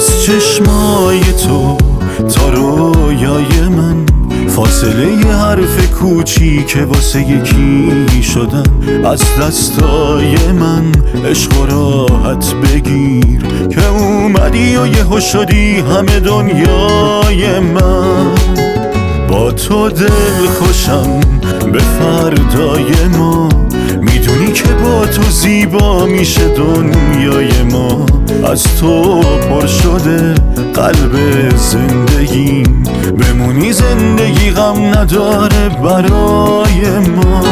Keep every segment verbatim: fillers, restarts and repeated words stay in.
از چشمای تو تا رویای من، فاصله ی حرف کوچیک واسه یکی شدن. از دستای من عشق و راحت بگیر که اومدی و یهو شدی همه دنیای من. با تو دل خوشم به فردای ما، میدونی که با تو زیبا میشه دنیای ما. از تو پر شده قلب زندگیم، بمونی زندگی غم نداره برای ما.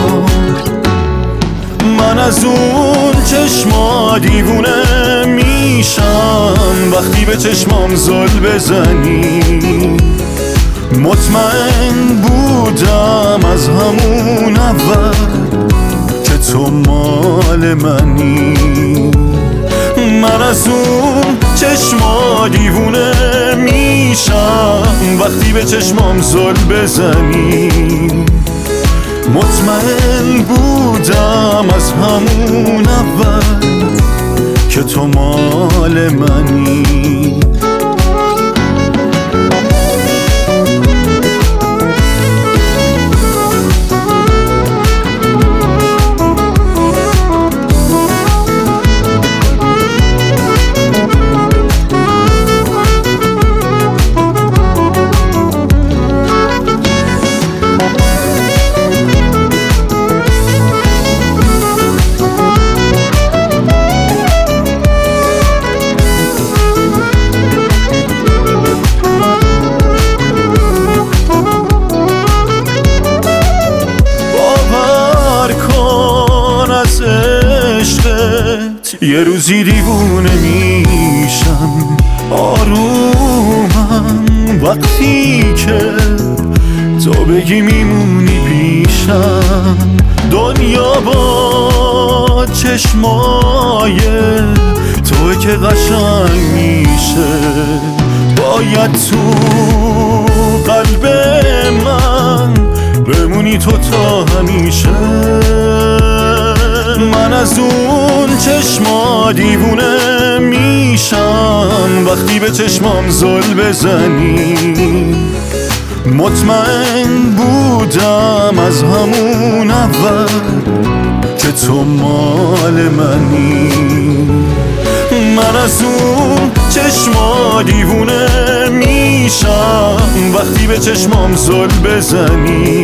من از اون چشما دیوونه میشم وقتی به چشمام زل بزنی. مطمئن بودم از همون اول که تو مال منی. من از اون چشما دیوونه میشم وقتی به چشمام زل بزنی. مطمئن بودم از همون اول که تو مال منی. یه روزی دیوونه میشم، آرومم وقتی که تو بگی میمونی پیشم. دنیا با چشمای توی که قشنگ میشه، باید تو قلب من بمونی تو تا همیشه. من از اون چشما دیوونه میشم وقتی به چشمام زل بزنی. مطمئن بودم از همون اول که تو مال منی. من از اون چشما دیوونه میشم وقتی به چشمام زل بزنی.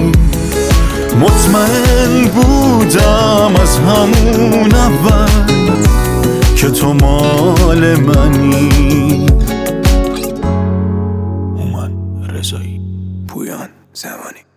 مطمئن بودم از همون اول که تو مال منی. هومن رضایی، پویان زمانی.